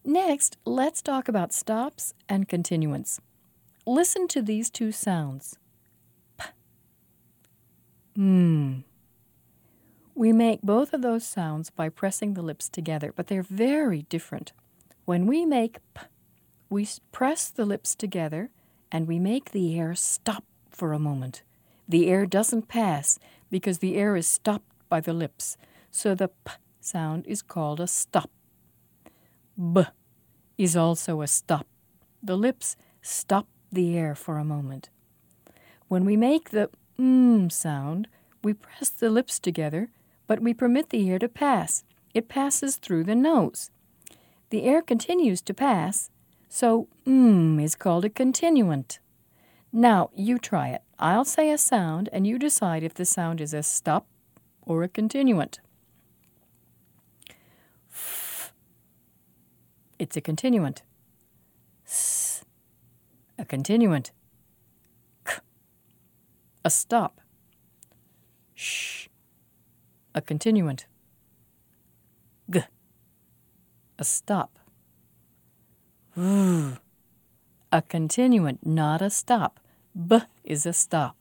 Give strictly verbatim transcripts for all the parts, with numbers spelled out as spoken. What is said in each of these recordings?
Next, let's talk about stops and continuance. Listen to these two sounds. P. Mm. We make both of those sounds by pressing the lips together, but they're very different. When we make P, we press the lips together and we make the air stop for a moment. The air doesn't pass because the air is stopped by the lips, so the P sound is called a stop. B is also a stop. The lips stop the air for a moment. When we make the mm sound, we press the lips together, but we permit the air to pass. It passes through the nose. The air continues to pass, so mm is called a continuant. Now, you try it. I'll say a sound, and you decide if the sound is a stop or a continuant. F. It's a continuant. S. A continuant. K. A stop. Sh. A continuant. G. A stop. V. A continuant, not a stop. B is a stop.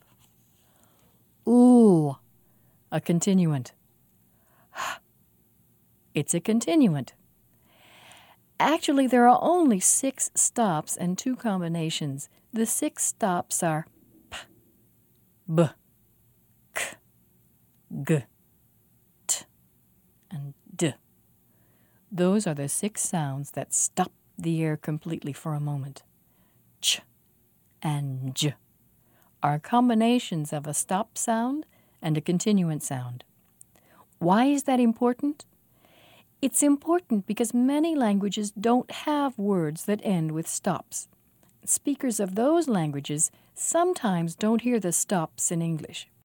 Oo. A continuant. H. It's a continuant. Actually, there are only six stops and two combinations. The six stops are P, B, K, G, T, and D. Those are the six sounds that stop the air completely for a moment. Ch and J are combinations of a stop sound and a continuant sound. Why is that important? It's important because many languages don't have words that end with stops. Speakers of those languages sometimes don't hear the stops in English.